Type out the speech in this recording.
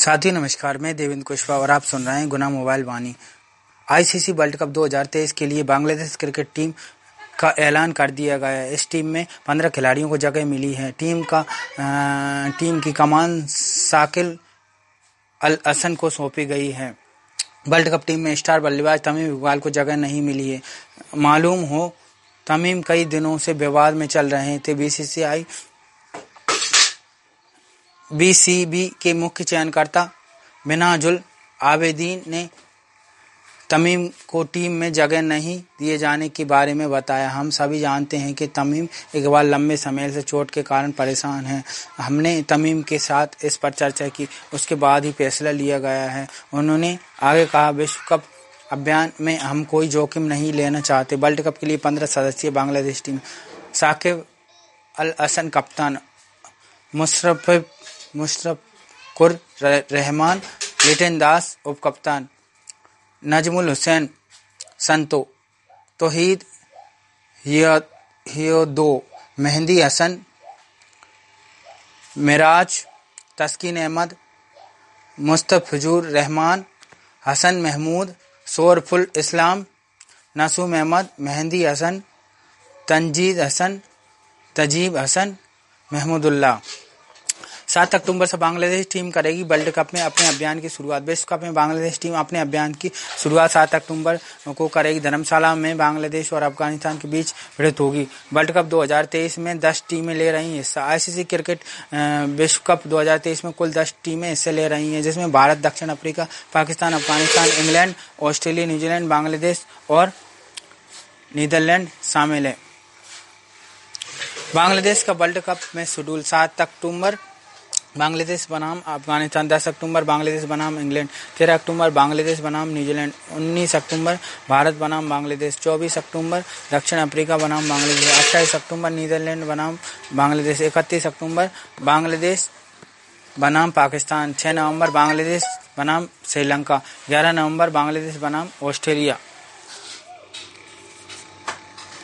साथियों नमस्कार, मैं देवेंद्र कुशवाहा और आप सुन रहे हैं Guna mobile Vani. ICC world cup 2023 के लिए बांग्लादेश क्रिकेट टीम का ऐलान कर दिया गया है। इस टीम में 15 खिलाड़ियों को जगह मिली है। टीम की कमान शाकिल अल हसन को सौंपी गई है। वर्ल्ड कप टीम में स्टार बल्लेबाज तमीम इकबाल को जगह नहीं मिली है। मालूम हो, तमीम कई दिनों से विवाद में चल रहे थे। बीसीबी के मुख्य चयनकर्ता मिन्हाजुल आबेदीन ने तमीम को टीम में जगह नहीं दिए जाने के बारे में बताया। हम सभी जानते हैं कि तमीम इकबाल लंबे समय से चोट के कारण परेशान हैं। हमने तमीम के साथ इस पर चर्चा की, उसके बाद ही फैसला लिया गया है। उन्होंने आगे कहा, विश्व कप अभियान में हम कोई जोखिम नहीं लेना चाहते। वर्ल्ड कप के लिए 15 सदस्यीय बांग्लादेश टीम। शाकिल अल हसन कप्तान, मुशफ़िकुर रहमान, लिटन दास उप कप्तान, नजमुल हुसैन संतो, तौहीद हियोदो, मेहदी हसन, मिराज, तस्कीन अहमद, मुस्तफिजुर रहमान, हसन महमूद, शोरफुल इस्लाम, नसूम अहमद, मेहदी हसन, तंजीद हसन, तजीब हसन, महमूदुल्लाह। 7 अक्टूबर से बांग्लादेश टीम करेगी वर्ल्ड कप में अपने अभियान की शुरुआत। विश्व कप में बांग्लादेश टीम अपने अभियान की शुरुआत 7 अक्टूबर को करेगी। धर्मशाला में बांग्लादेश और अफगानिस्तान के बीच भिड़ंत होगी। वर्ल्ड कप 2023 में 10 टीमें ले रही हैं हिस्सा। आईसीसी क्रिकेट विश्व कप 2023 में कुल 10 टीमें हिस्से ले रही हैं, जिसमें भारत, दक्षिण Africa, Pakistan, Afghanistan, England, Australia, New Zealand, Bangladesh और नीदरलैंड शामिल है। बांग्लादेश का वर्ल्ड कप में शेड्यूल: 7 अक्टूबर बांग्लादेश बनाम अफगानिस्तान, 10 अक्टूबर बांग्लादेश बनाम इंग्लैंड, 13 अक्टूबर बांग्लादेश बनाम न्यूजीलैंड, 19 अक्टूबर भारत बनाम बांग्लादेश, 24 अक्टूबर दक्षिण अफ्रीका बनाम बांग्लादेश, 28 अक्टूबर नीदरलैंड बनाम बांग्लादेश, 31 अक्टूबर बांग्लादेश बनाम पाकिस्तान, 6 नवंबर बांग्लादेश बनाम श्रीलंका, 11 नवंबर बांग्लादेश बनाम ऑस्ट्रेलिया।